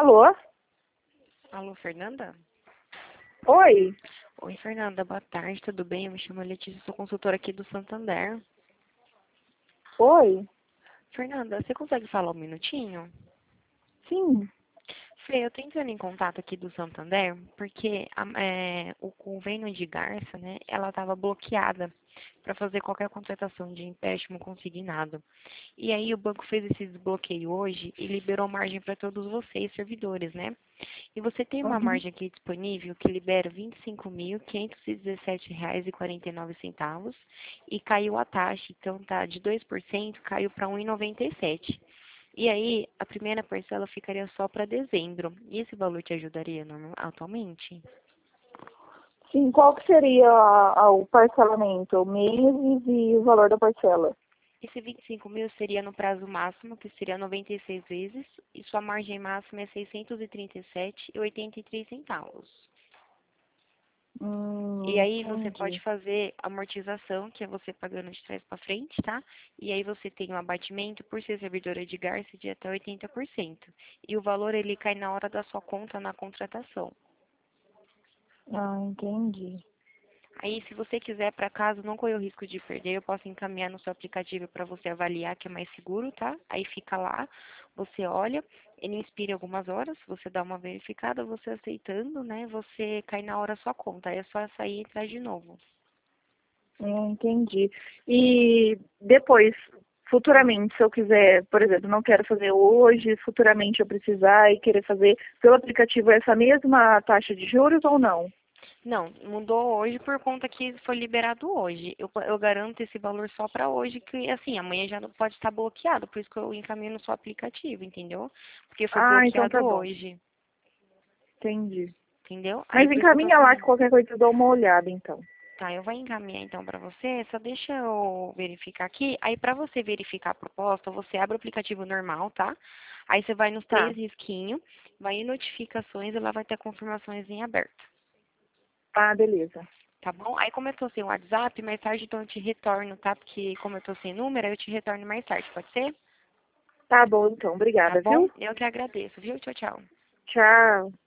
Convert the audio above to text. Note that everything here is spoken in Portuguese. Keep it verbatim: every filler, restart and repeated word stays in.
Alô? Alô, Fernanda? Oi? Oi, Fernanda, boa tarde, tudo bem? Eu me chamo Letícia, sou consultora aqui do Santander. Oi? Fernanda, você consegue falar um minutinho? Sim. Fê, eu tô entrando em contato aqui do Santander porque a- é, o convênio de Garça, né, ela estava bloqueada para fazer qualquer contratação de empréstimo consignado. E aí o banco fez esse desbloqueio hoje e liberou margem para todos vocês, servidores, né? E você tem uma Uhum. margem aqui disponível que libera vinte e cinco mil, quinhentos e dezessete reais e quarenta e nove centavos e caiu a taxa, então tá de dois por cento, caiu para um vírgula noventa e sete. E aí, a primeira parcela ficaria só para dezembro. E esse valor te ajudaria normal- atualmente? Sim, qual que seria a- a- o parcelamento, meses e o valor da parcela? Esse vinte e cinco mil seria no prazo máximo, que seria noventa e seis vezes, e sua margem máxima é seiscentos e trinta e sete reais e oitenta e três centavos. E Hum, aí você pode entendi. fazer amortização, que é você pagando de trás para frente, tá? E aí você tem um abatimento por ser servidora de Garça de até oitenta por cento. E o valor ele cai na hora da sua conta na contratação. Ah, entendi. Aí, se você quiser, para caso não correr o risco de perder, eu posso encaminhar no seu aplicativo para você avaliar que é mais seguro, tá? Aí fica lá, você olha, ele inspira algumas horas, você dá uma verificada, você aceitando, né? Você cai na hora a sua conta, aí é só sair e entrar de novo. Hum, entendi. E depois, futuramente, se eu quiser, por exemplo, não quero fazer hoje, futuramente eu precisar e querer fazer pelo aplicativo essa mesma taxa de juros ou não? Não, mudou hoje por conta que foi liberado hoje. Eu, eu garanto esse valor só para hoje, que assim, amanhã já não pode estar bloqueado, por isso que eu encaminho no seu aplicativo, entendeu? Porque foi Ah, então bloqueado tá bom. hoje, Entendi. entendeu? Aí Mas por isso que eu tô encaminha lá que falando. qualquer coisa eu dou uma olhada, então. Tá, eu vou encaminhar então para você, só deixa eu verificar aqui. Aí para você verificar a proposta, você abre o aplicativo normal, tá? Aí você vai nos Tá. três risquinhos, vai em notificações e lá vai ter confirmações em aberto, Ah, beleza. tá bom? Aí como eu tô sem WhatsApp, mais tarde então eu te retorno, tá? Porque como eu tô sem número, eu te retorno mais tarde, pode ser? Tá bom, então. Tá Obrigada, bom? viu? Eu que agradeço, viu? Tchau, tchau. Tchau.